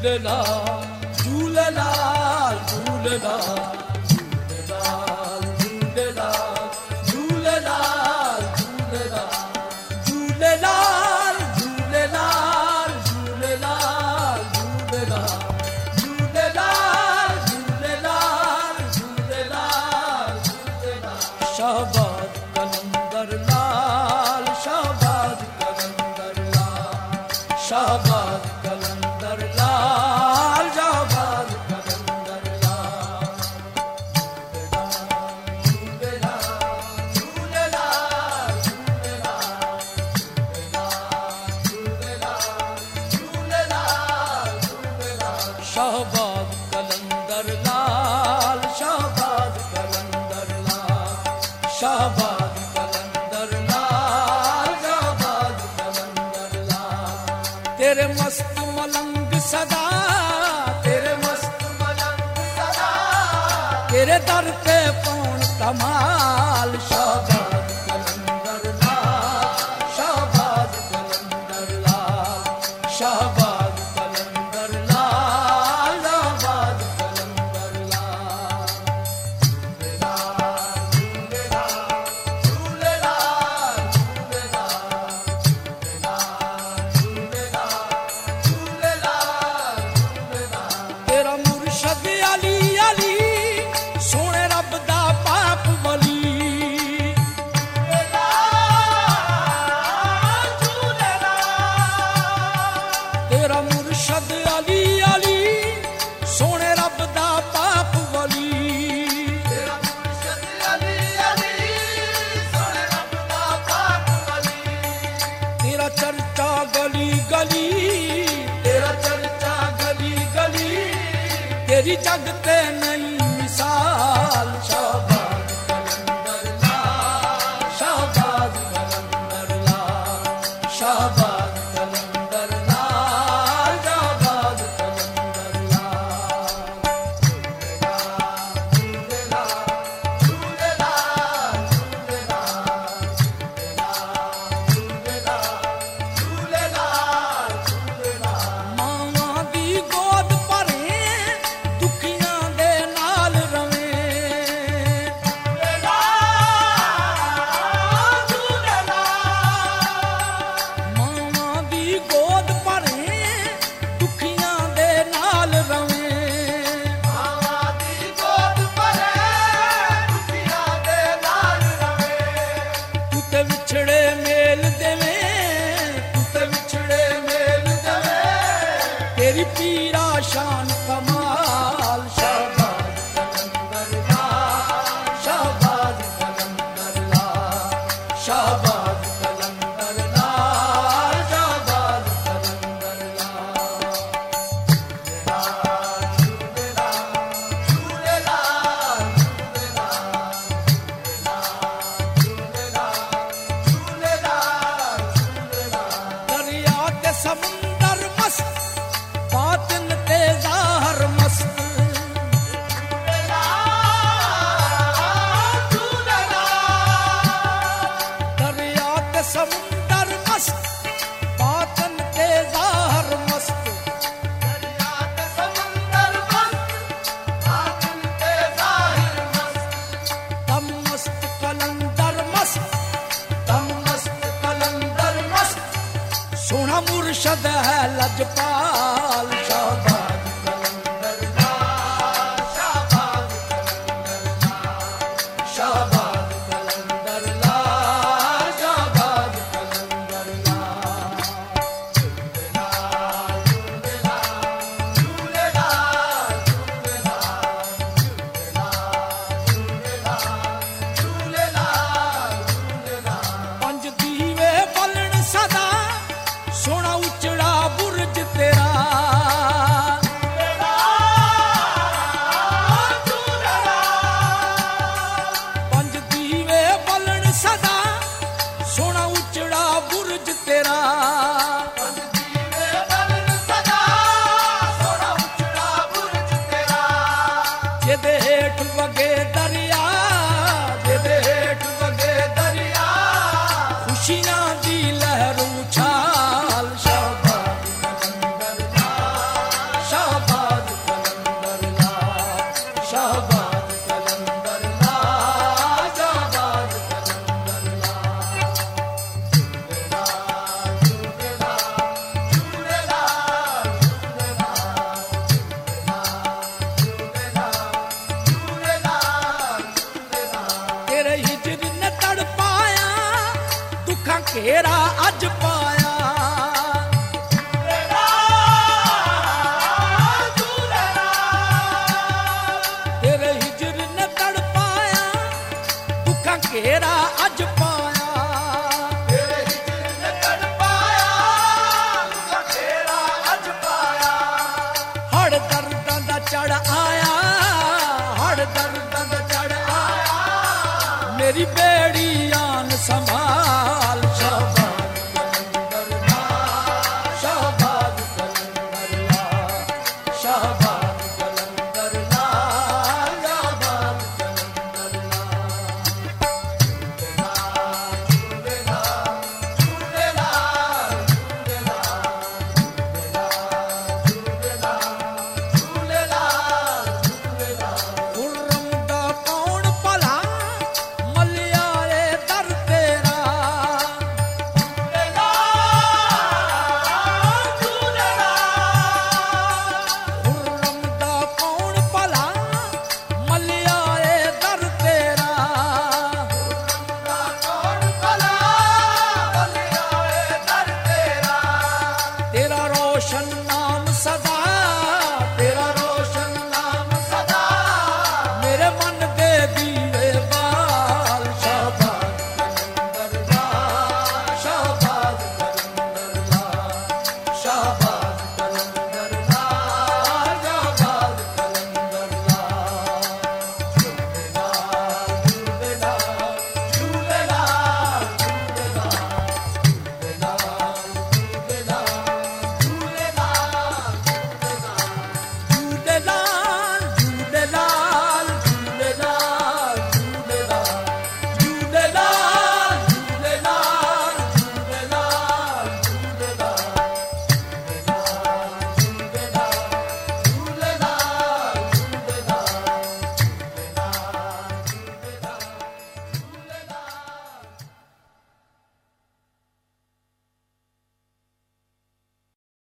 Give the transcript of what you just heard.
झूलेलाल झूलेलाल झूलेलाल झूलेलाल झूलेलाल झूलेलाल झूलेलाल झूलेलाल झूलेलाल झूलेलाल झूलेलाल झूलेलाल झूलेलाल झूलेलाल शाहबाद कलंदर लाल शाहबाद कलंदर लाल शाहबाद कलंदर लाल शाहबाद कलंदर लाल झूलेलाल झूलेलाल झूलेलाल झूलेलाल झूलेलाल शाहबाद कलंदर लाल शाहबाद कलंदर लाल शाहबाद कलंदर लाल शाहबाद कलंदर लाल तेरे मस्त मलंग सदा तेरे मस्त मलंग सदा तेरे दर पे पौन कमाल शाहबाद कलंदर लाल शाहबाद कलंदर लाल शाहबाद कलंदर लाल शाहबाद कलंदर लाल झूलेलाल झूलेलाल झूलेलाल झूलेलाल तेरा मुर्शद अली अली सोने रब दा पाक वली तेरा मुर्शद अली अली सोने रब दा पाक वली तेरा मुर्शद अली अली सोने रब दा पाक वली तेरा चर्चा गली गली तेरा चर्चा गली गली तेरी जगते नहीं मिसाल शाहबाद कलंदर लाल शाहबाद कलंदर लाल शाहबाद कलंदर लाल शाहबाद कलंदर लाल झूलेलाल झूलेलाल झूलेलाल झूलेलाल झूलेलाल मावां दी गोद भरे दुखियां दे नाल रवे मावां दी गोद भरे दुखियां दे नाल रवे मावां दी गोद भरे दुखियां दे नाल रवे तू ते विछड़े मेल देवे तू ते विछड़े मेल देवे तेरी पीरा शान कमाल शाहबाद कलंदर लाल शाहबाद कलंदर लाल शाहबाद कलंदर लाल शाहबाद कलंदर लाल झूलेलाल झूलेलाल झूलेलाल झूलेलाल दरिया ते समुंदर मस्त बातिन ते ज़ाहिर मस्त दरिया ते समुंदर मस्त बातिन ते ज़ाहिर मस्त दरिया ते समुंदर मस्त बातिन ते ज़ाहिर मस्त दम मस्त कलंदर मस्त दम मस्त कलंदर मस्त सोना मुर्शद है लजपाल शाहबाद कलंदर लाल शाहबाद कलंदर लाल शाहबाद कलंदर लाल शाहबाद कलंदर लाल झूलेलाल झूलेलाल झूलेलाल झूलेलाल झूलेलाल पंज दीवे बलन सदा सोना उचड़ा बुर्ज तेरा पंज दीवे बलन सदा सोना उचड़ा बुर्ज तेरा पंज दीवे बलन सदा सोना उचड़ा बुर्ज तेरा जेदे हेठ वगे दरिया जेदे हेठ वगे दरिया खुशियां दी लहर उछाल शाहबाद कलंदर लाल घेरा अज पाया। तेरे हिजर ने तड़ पाया दुखा घेरा अज पाया। तेरे हिजर ने तड़ पाया दुखा घेरा अज पाया। हड़ दर्दां दा चढ़ आया, हड़ दर्दां दा चढ़ आया। मेरी